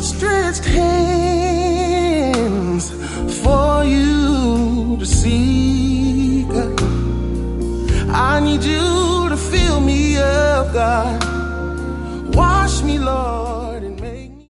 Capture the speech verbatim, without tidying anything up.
outstretched hands for you to see, God. I need you to fill me up, God. Wash me, Lord.